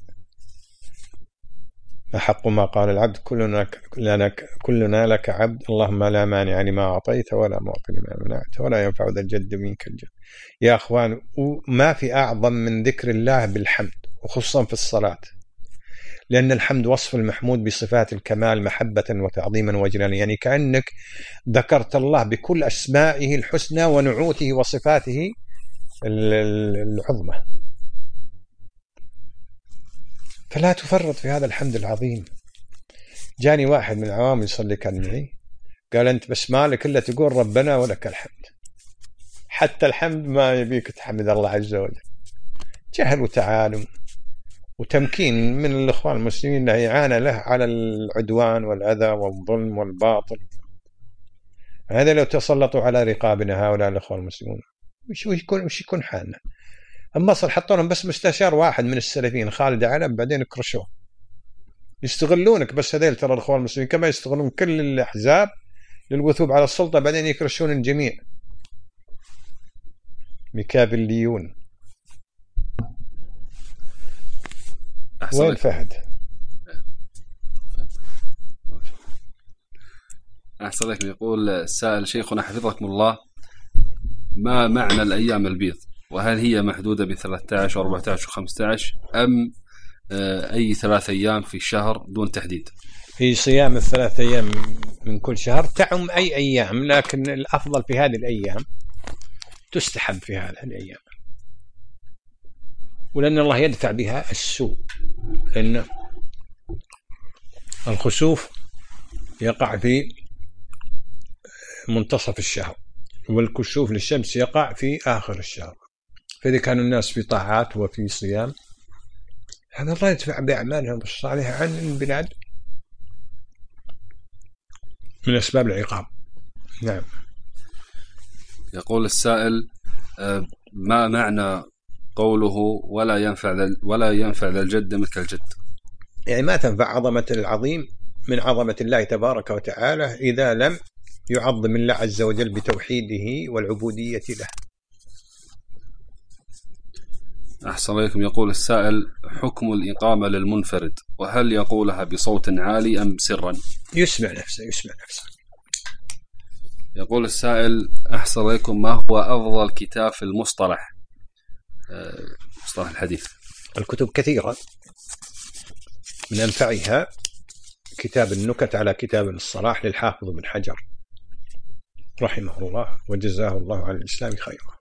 أحق ما قال العبد كلنا لك, كلنا لك عبد، اللهم لا مانع لما أعطيت ولا معطي لما منعت ولا ينفع ذا الجد منك الجد. يا أخوان، ما في أعظم من ذكر الله بالحمد، وخصوصا في الصلاة، لأن الحمد وصف المحمود بصفات الكمال محبة وتعظيما وجلالا، يعني كأنك ذكرت الله بكل أسمائه الحسنى ونعوته وصفاته العظمى، فلا تفرط في هذا الحمد العظيم. جاني واحد من العوام يصلي كان معي، قال أنت بس مالك إلا تقول ربنا ولك الحمد، حتى الحمد ما يبيك تحمد الله عز وجل. جهل وتعالم وتمكين من الإخوان المسلمين أنه يعانى له على العدوان والأذى والظلم والباطل. هذا لو تسلطوا على رقابنا هؤلاء الإخوان المسلمون وش يكون وش يكون حالنا؟ أما مصر حطوا لهم بس مستشار واحد من السلفيين خالد علم، بعدين كرشوه. يستغلونك بس هذيل ترى الإخوان المسلمين، كما يستغلون كل الأحزاب للوثوب على السلطة، بعدين يكرشون الجميع. ميكافيليون. وين فهد؟ أحسن لك. يقول السائل شيخنا حفظكم الله، ما معنى الأيام البيض؟ وهل هي محدودة ب ثلاثة عشر وأربعة عشر وخمسة عشر أم أي ثلاث أيام في الشهر دون تحديد؟ في صيام الثلاث أيام من كل شهر، تعم أي أيام، لكن الأفضل في هذه الأيام، تستحب في هذه الأيام، ولأن الله يدفع بها السوء، لأن الخسوف يقع في منتصف الشهر، والكسوف للشمس يقع في آخر الشهر، فإذا كانوا الناس في طاعات وفي صيام، هذا الله يدفع بأعمالهم الصالحة عن البلاد من أسباب العقاب. نعم. يقول السائل ما معنى قوله ولا ينفع ولا ينفع ذا الجد مثل الجد؟ يعني ما تنفع عظمة العظيم من عظمة الله تبارك وتعالى إذا لم يعظم الله عز وجل بتوحيده والعبودية له. أحسن عليكم. يقول السائل حكم الإقامة للمنفرد، وهل يقولها بصوت عالي أم سرا؟ يسمع نفسه يسمع نفسه. يقول السائل أحسن عليكم، ما هو أفضل كتاب في المصطلح مصطلح الحديث؟ الكتب كثيرة، من أنفعها كتاب النكت على كتاب الصلاح للحافظ بن حجر رحمه الله وجزاه الله عن الإسلام خيرا.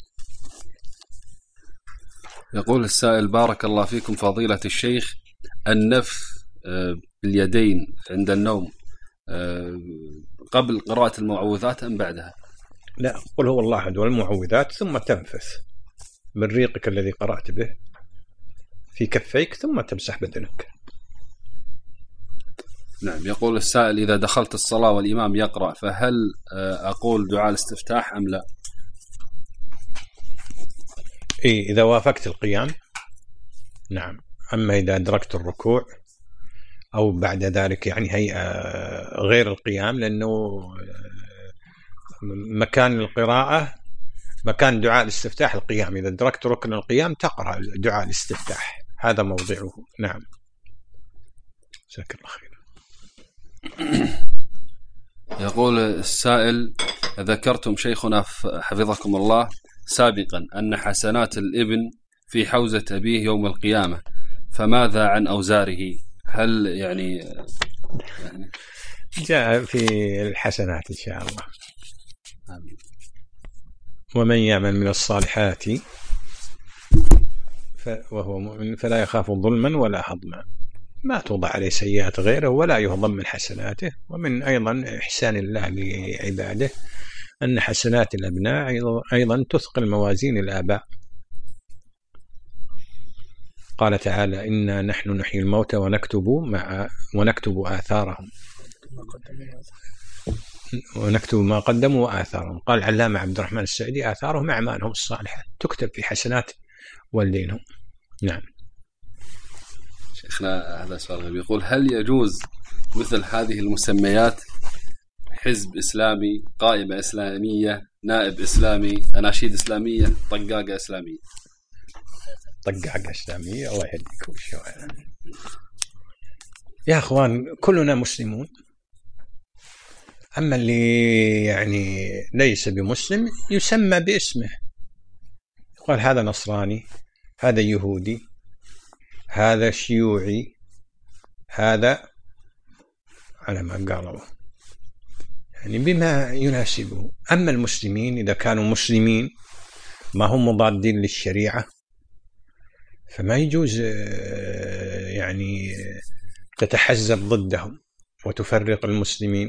يقول السائل بارك الله فيكم فضيلة الشيخ، النفث باليدين عند النوم قبل قراءة المعوذات أم بعدها؟ لا، قل هو الله أحد والمعوذات ثم تنفث من ريقك الذي قرأت به في كفيك ثم تمسح بدنك. نعم. يقول السائل إذا دخلت الصلاة والإمام يقرأ فهل أقول دعاء الاستفتاح أم لا؟ إيه، إذا وافقت القيام نعم، أما إذا أدركت الركوع أو بعد ذلك يعني هيئة غير القيام، لأنه مكان القراءة مكان دعاء الاستفتاح القيام، إذا أدركت ركن القيام تقرأ دعاء الاستفتاح، هذا موضعه. نعم. جزاك الله خير. يقول السائل ذكرتم شيخنا حفظكم الله سابقا أن حسنات الابن في حوزة أبيه يوم القيامة، فماذا عن أوزاره؟ هل يعني, يعني جاء في الحسنات إن شاء الله. ومن يعمل من الصالحات وهو مؤمن فلا يخاف ظلما ولا هضما، ما توضع عليه سيئات غيره ولا يهضم من حسناته. ومن أيضا إحسان الله لعباده أن حسنات الأبناء أيضا تثقل موازين الآباء. قال تعالى إنا نحن نحيي الموتى ونكتب مع ونكتب آثارهم ونكتب ما قدموا وآثارهم. قال العلامة عبد الرحمن السعدي آثارهم أعمالهم الصالحة تكتب في حسنات والدينهم. نعم. شيخنا هذا سؤال يقول: هل يجوز مثل هذه المسميات حزب إسلامي، قائمة إسلامية، نائب إسلامي، أناشيد إسلامية، طقاقة إسلامية؟ طقاقة إسلامية الله يهديك وشو يا أخوان، كلنا مسلمون. أما اللي يعني ليس بمسلم يسمى باسمه، يقول هذا نصراني، هذا يهودي، هذا شيوعي، هذا على ما قالوا يعني بما يناسبه. أما المسلمين إذا كانوا مسلمين ما هم مضادين للشريعة فما يجوز يعني تتحزب ضدهم وتفرق المسلمين.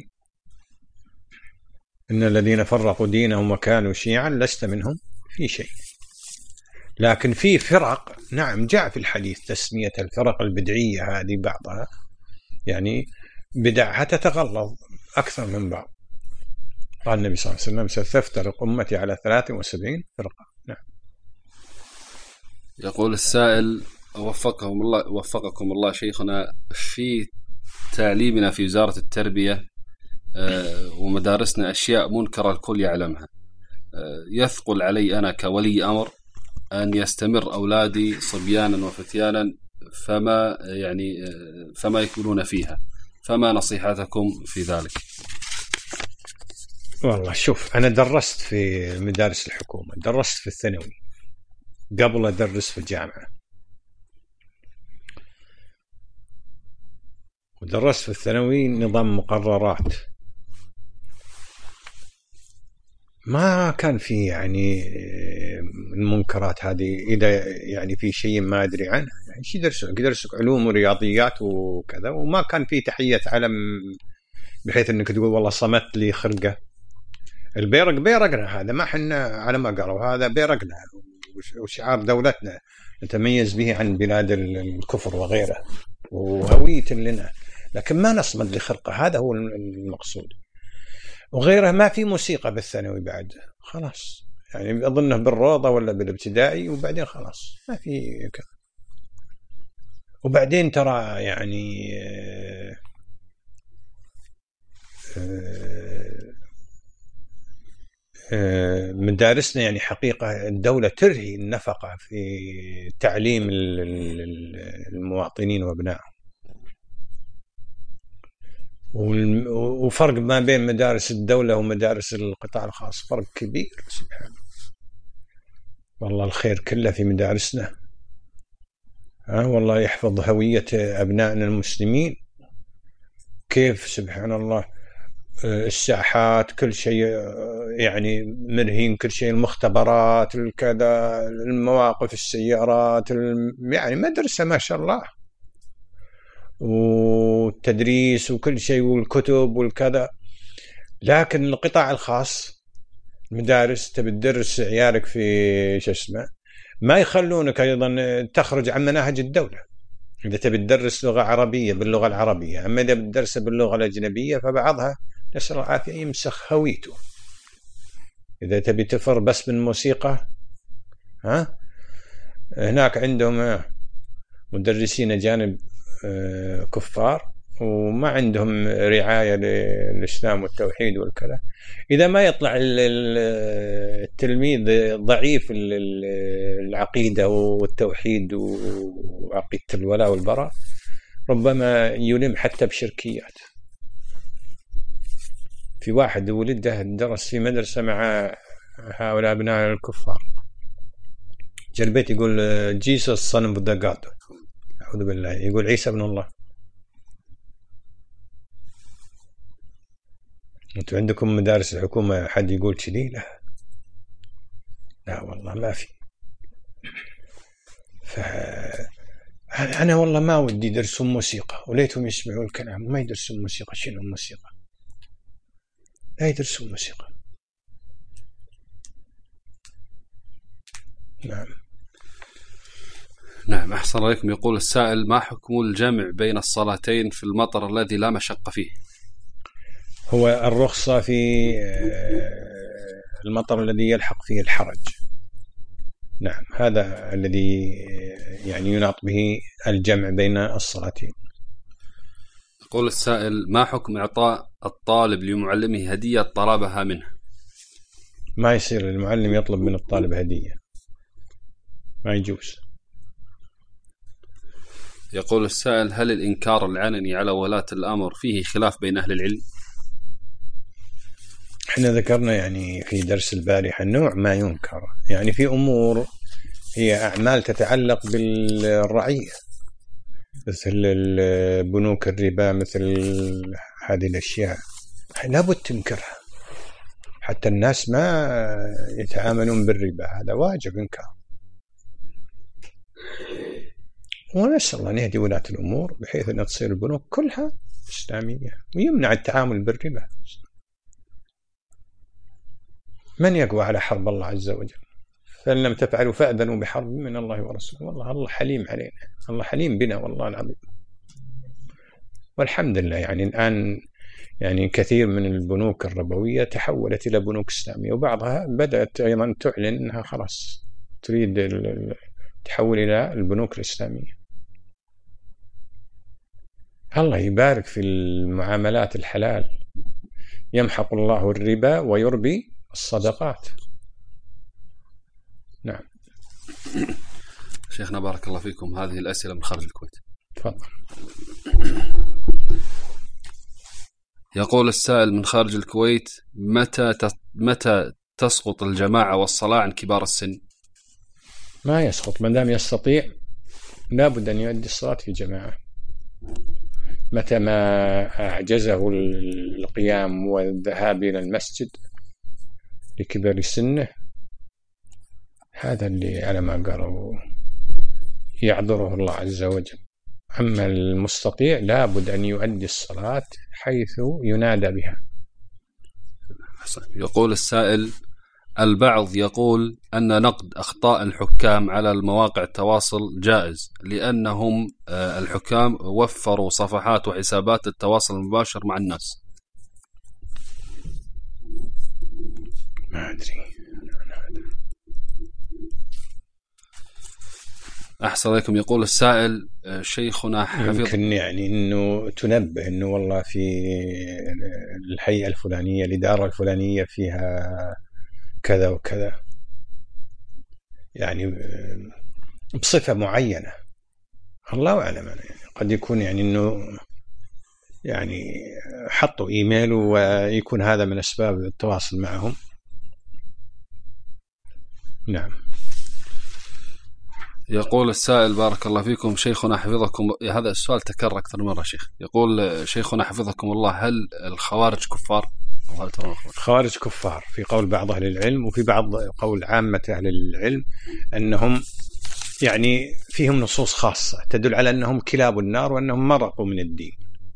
إن الذين فرقوا دينهم وكانوا شيعا لست منهم في شيء. لكن في فرق، نعم جاء في الحديث تسمية الفرق البدعية هذه بعضها يعني بدعها تتغلظ أكثر من بعض. قال النبي صلى الله عليه وسلم: ستفترق أمتي على ثلاث وسبعين فرقة. نعم. يقول السائل: وفقكم الله وفقكم الله شيخنا، في تعليمنا في وزارة التربية ومدارسنا أشياء منكرة الكل يعلمها، يثقل علي أنا كولي أمر أن يستمر أولادي صبيانا وفتيانا فما يعني فما يكونون فيها، فما نصيحتكم في ذلك؟ والله شوف، أنا درست في مدارس الحكومة، درست في الثانوي قبل أدرس في الجامعة، ودرست في الثانوي نظام مقررات، ما كان في يعني المنكرات هذه. إذا يعني في شيء ما أدري عنه يعني شيء درسوا درسوا علوم ورياضيات وكذا، وما كان في تحية علم بحيث أنك تقول والله صمت لي خرقة. البيرق بيرقنا هذا، ما حنا على ما قالوا هذا بيرقنا وشعار دولتنا نتميز به عن بلاد الكفر وغيره وهوية لنا، لكن ما نصمد لخرقة، هذا هو المقصود. وغيره ما في موسيقى بالثانوي بعد، خلاص يعني أظنه بالروضة ولا بالابتدائي، وبعدين خلاص ما في كذا. وبعدين ترى يعني مدارسنا يعني حقيقة الدولة ترهي النفقة في تعليم المواطنين وابنائهم، وفرق ما بين مدارس الدولة ومدارس القطاع الخاص فرق كبير. سبحان الله، والله الخير كله في مدارسنا. ها والله يحفظ هوية أبنائنا المسلمين. كيف سبحان الله الساحات كل شيء يعني مرهين، كل شيء المختبرات الكذا، المواقف السيارات، يعني مدرسة ما شاء الله، والتدريس وكل شيء والكتب والكذا. لكن القطاع الخاص مدارس تبي تدرس عيالك في شو اسمه ما يخلونك أيضا تخرج عن مناهج الدولة. إذا تبي تدرس لغة عربية باللغة العربية، أما إذا بتدرس باللغة الأجنبية فبعضها نسأل الله العافية يمسخ هويته. إذا تبي تفر بس من موسيقى، ها هناك عندهم مدرسين أجانب كفار وما عندهم رعاية للإسلام والتوحيد والكذا. إذا ما يطلع التلميذ ضعيف العقيدة والتوحيد وعقيدة الولاء والبراء ربما يلم حتى بشركيات. في واحد ولده درس في مدرسة مع هؤلاء أبناء الكفار، جربت يقول جيسوس son of the God، أعوذ بالله، يقول عيسى ابن الله. أنتوا عندكم مدارس الحكومة حد يقول كذي؟ لا لا والله ما في. فأنا والله ما ودي يدرسون موسيقى وليتهم يسمعوا الكلام، ما يدرسون موسيقى. شنو الموسيقى؟ لا يدرسون موسيقى. نعم نعم. أحسن عليكم. يقول السائل: ما حكم الجمع بين الصلاتين في المطر الذي لا مشقة فيه؟ هو الرخصة في المطر الذي يلحق فيه الحرج، نعم، هذا الذي يعني يناط به الجمع بين الصلاتين. يقول السائل: ما حكم إعطاء الطالب لمعلمه هدية طلبها منه؟ ما يصير المعلم يطلب من الطالب هدية، ما يجوز. يقول السائل: هل الإنكار العلني على ولاة الأمر فيه خلاف بين أهل العلم؟ احنا ذكرنا يعني في درس البارحة نوع ما ينكر، يعني في أمور هي أعمال تتعلق بالرعية مثل بنوك الربا، مثل هذه الأشياء لابد تنكرها حتى الناس ما يتعاملون بالربا، هذا واجب إنكار. ونسأل الله أن يهدي ولاة الأمور بحيث أن تصير البنوك كلها إسلامية ويمنع التعامل بالربا. من يقوى على حرب الله عز وجل؟ فإن لم تفعلوا فأذنوا بحرب من الله ورسوله. والله الله حليم علينا، الله حليم بنا والله العظيم. والحمد لله يعني الآن يعني كثير من البنوك الربوية تحولت إلى بنوك إسلامية، وبعضها بدأت أيضا تعلن أنها خلاص تريد تحول إلى البنوك الإسلامية. الله يبارك في المعاملات الحلال، يمحق الله الربا ويربي الصدقات. نعم. شيخنا بارك الله فيكم، هذه الأسئلة من خارج الكويت. تفضل. يقول السائل من خارج الكويت: متى متى تسقط الجماعة والصلاة عن كبار السن؟ ما يسقط ما دام يستطيع، لابد أن يؤدي الصلاة في جماعة. متى ما أعجزه القيام والذهاب إلى المسجد لكبر سنه، هذا اللي على ما قالوا يعذره الله عز وجل. أما المستطيع لابد أن يؤدي الصلاة حيث ينادى بها. يقول السائل: البعض يقول أن نقد أخطاء الحكام على المواقع التواصل جائز، لأنهم الحكام وفروا صفحات وحسابات التواصل المباشر مع الناس. ما أدري. أحسن عليكم. يقول السائل: شيخنا حفظ، يمكن يعني أنه تنبه أنه والله في الهيئة الفلانية الإدارة الفلانية فيها كذا وكذا، يعني بصفة معينة، الله أعلم. يعني قد يكون يعني أنه يعني حطوا إيميل ويكون هذا من أسباب التواصل معهم. نعم. يقول السائل: بارك الله فيكم شيخنا حفظكم، هذا السؤال تكرر أكثر مرة شيخ. يقول: شيخنا حفظكم الله، هل الخوارج كفار؟ الخوارج كفار في قول بعض أهل العلم، وفي بعض قول عامة أهل العلم أنهم يعني فيهم نصوص خاصة تدل على أنهم كلاب النار، وأنهم مرقوا من الدين،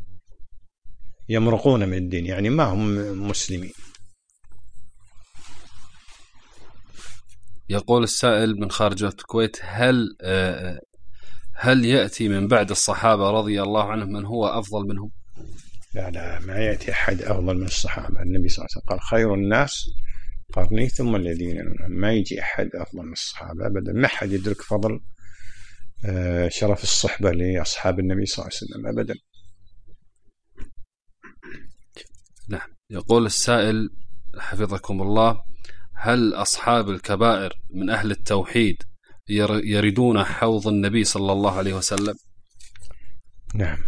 يمرقون من الدين، يعني ما هم مسلمين. يقول السائل من خارج الكويت: هل هل يأتي من بعد الصحابة رضي الله عنهم من هو أفضل منهم؟ لا لا، ما يأتي أحد أفضل من الصحابة. النبي صلى الله عليه وسلم قال: خير الناس قرني ثم الذين يلونهم. ما يجي أحد أفضل من الصحابة أبدا، ما حد يدرك فضل شرف الصحبة لأصحاب النبي صلى الله عليه وسلم أبدا. نعم. يقول السائل حفظكم الله: هل أصحاب الكبائر من أهل التوحيد يردون حوض النبي صلى الله عليه وسلم؟ نعم،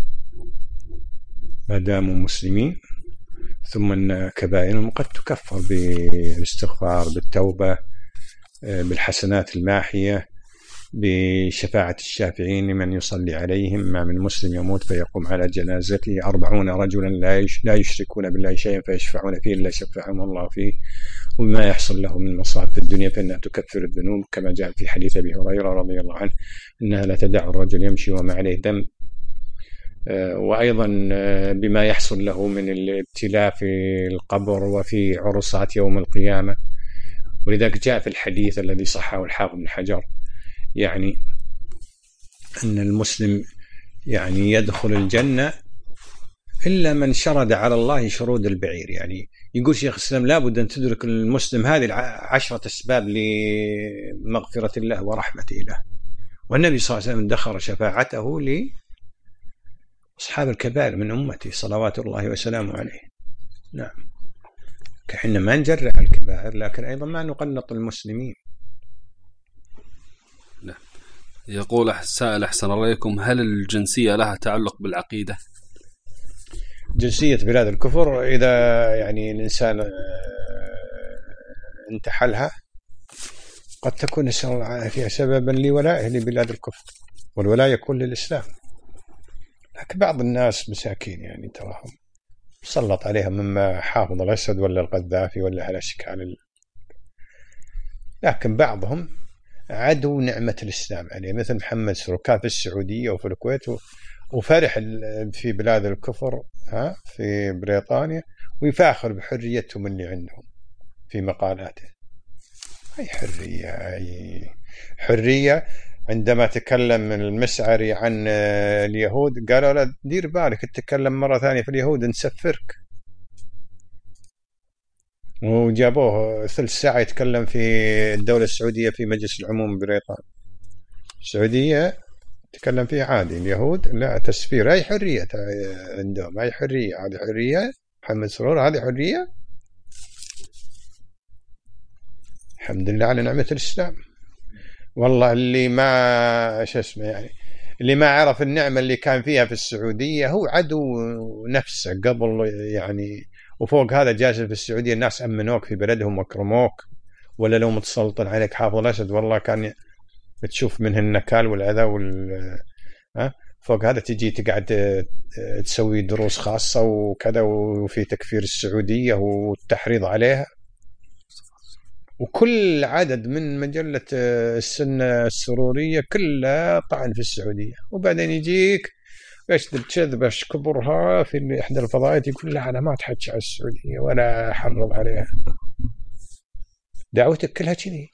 ما داموا مسلمين، ثم أن كبائرهم قد تكفر بالاستغفار، بالتوبة، بالحسنات الماحية، بشفاعة الشافعين لمن يصلي عليهم. ما من مسلم يموت فيقوم على جنازته أربعون رجلا لا يشركون بالله شيئا فيشفعون فيه إلا شفعهم الله فيه. وما يحصل له من مصائب في الدنيا فإنها تكفر الذنوب، كما جاء في حديث أبي هريرة رضي الله عنه إنها لا تدع الرجل يمشي وما عليه دم. وأيضا بما يحصل له من الابتلاء في القبر وفي عرصات يوم القيامة. ولذلك جاء في الحديث الذي صححه الحافظ بن حجر يعني أن المسلم يعني يدخل الجنة إلا من شرد على الله شرود البعير. يعني يقول شيخ الإسلام لابد أن تدرك المسلم هذه عشرة أسباب لمغفرة الله ورحمته له، والنبي صلى الله عليه وسلم ادخر شفاعته لأصحاب الكبائر من أمته صلوات الله وسلامه عليه. نعم، كحنا ما نجرع الكبائر لكن أيضا ما نقنط المسلمين. نعم. يقول سائل أحسن عليكم، هل الجنسية لها تعلق بالعقيدة؟ جنسية بلاد الكفر إذا يعني الإنسان انتحلها قد تكون نسأل الله العافية سببا لولائه لبلاد الكفر، والولاء يكون للإسلام. لكن بعض الناس مساكين يعني تراهم سلط عليهم مما حافظ الأسد ولا القذافي ولا هالأشكال ال... لكن بعضهم عدو نعمة الإسلام عليه، مثل محمد سرور كان في السعودية وفي الكويت وفرح في بلاد الكفر ها في بريطانيا ويفاخر بحريتهم اللي عندهم في مقالاته. أي حرية، أي حرية. عندما تكلم المسعري عن اليهود قالوا لا دير بالك تتكلم مرة ثانية في اليهود نسفرك، وجابوه ثلث ساعة يتكلم في الدولة السعودية في مجلس العموم بريطانيا. السعودية تكلم فيه عادي، اليهود لا تسفير. أي حرية عندهم، أي حرية. هذه حرية محمد سرور، هذه حرية. الحمد لله على نعمة الإسلام. والله اللي ما شو اسمه يعني اللي ما عرف النعمة اللي كان فيها في السعودية هو عدو نفسه قبل يعني. وفوق هذا جالس في السعودية الناس أمنوك في بلدهم وأكرموك، ولا لو متسلطن عليك حافظ الأسد والله كان بتشوف منه النكال والأذى وال ها. فوق هذا تجي تقعد تسوي دروس خاصة وكذا وفي تكفير السعودية والتحريض عليها. وكل عدد من مجلة السنة السرورية كلها طعن في السعودية، وبعدين يجيك يشدد كذبة كبرها في إحدى الفضائيات يقول لا أنا ما أتحكي على السعودية ولا أحرض عليها. دعوتك كلها كذي.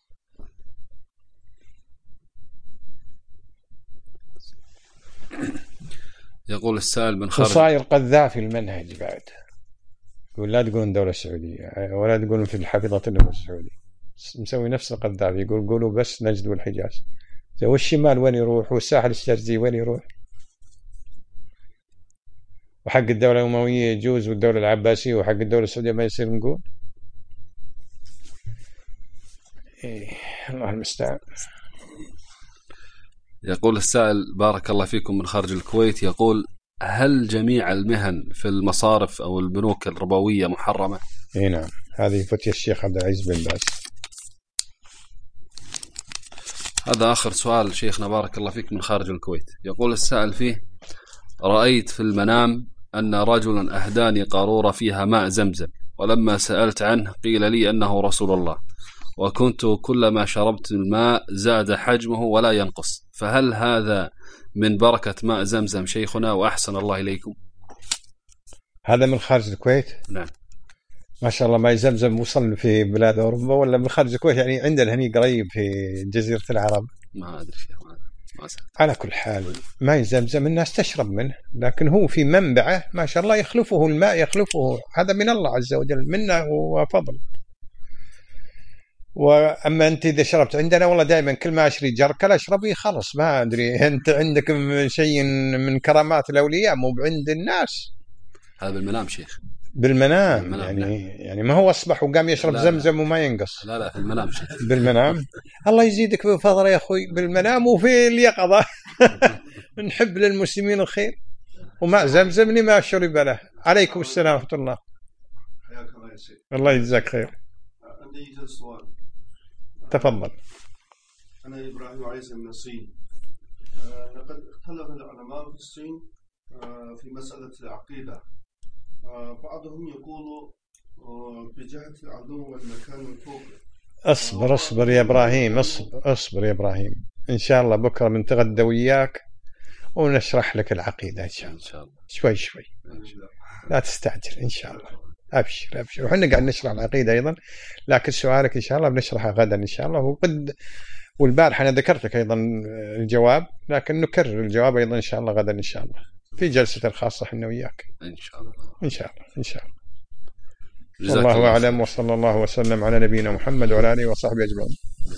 يقول السائل من خارج وصاير قذافي المنهج بعد، يقول لا تقولون دولة السعودية ولا تقولون في الحافظة النبوة السعودية، مسوي نفس القذافي يقول قولوا بس نجد والحجاز. والشمال وين يروح؟ والساحل الشرقي وين يروح؟ وحق الدولة الأموية يجوز والدولة العباسية، وحق الدولة السعودية ما يصير نقول. إيه الله المستعان. يقول السائل بارك الله فيكم من خارج الكويت، يقول هل جميع المهن في المصارف أو البنوك الربوية محرمة؟ إيه نعم، هذه فتية الشيخ عبد العزيز بن باز. هذا آخر سؤال شيخنا بارك الله فيك من خارج الكويت. يقول السائل فيه رأيت في المنام أن رجلا أهداني قارورة فيها ماء زمزم، ولما سألت عنه قيل لي أنه رسول الله، وكنت كلما شربت الماء زاد حجمه ولا ينقص، فهل هذا من بركة ماء زمزم شيخنا وأحسن الله إليكم؟ هذا من خارج الكويت؟ نعم ما شاء الله. ماء زمزم وصل في بلاد أوروبا ولا من خارج الكويت؟ يعني عندنا هني قريب في جزيرة العرب. ما أدري شيء ما على كل حال ماء زمزم الناس تشرب منه، لكن هو في منبعه ما شاء الله يخلفه الماء، يخلفه هذا من الله عز وجل منه وفضل. وأما أنت إذا شربت عندنا والله دائما كل ما أشري جركة أشربي خلص. ما أدري أنت عندك شيء من كرامات الأولياء مو عند الناس. هذا بالمنام شيخ، بالمنام, بالمنام يعني لا. يعني ما هو أصبح وقام يشرب لا زمزم لا. وما ينقص. لا لا في المنام شيخ. بالمنام. الله يزيدك بفضل يا أخوي. بالمنام وفي اليقظة. نحب للمسلمين الخير. وماء زمزم لما شرب له. عليكم السلام ورحمة الله. الله يجزاك خير. عندي سؤال. تفضل. أنا إبراهيم عيسى من الصين. لقد اختلف العلماء في الصين في مسألة العقيدة. بعضهم يقول بجهة العلو والمكان من فوق. أصبر أصبر يا إبراهيم، أصبر أصبر يا إبراهيم. إن شاء الله بكرة بنتغدى وياك ونشرح لك العقيدة إن شاء الله. إن شاء الله. شوي شوي. لا تستعجل إن شاء الله. أبشر أبشر. وحنا قاعد نشرح العقيدة أيضا، لكن سؤالك إن شاء الله بنشرحها غدا إن شاء الله. وقد والبارح أنا ذكرت لك أيضا الجواب، لكن نكرر الجواب أيضا إن شاء الله غدا إن شاء الله. في جلسة الخاصة احنا وياك إن شاء الله. إن شاء الله إن شاء الله. جزاك والله الله أعلم، خير. وصلى الله وسلم على نبينا محمد وعلى آله وصحبه أجمعين.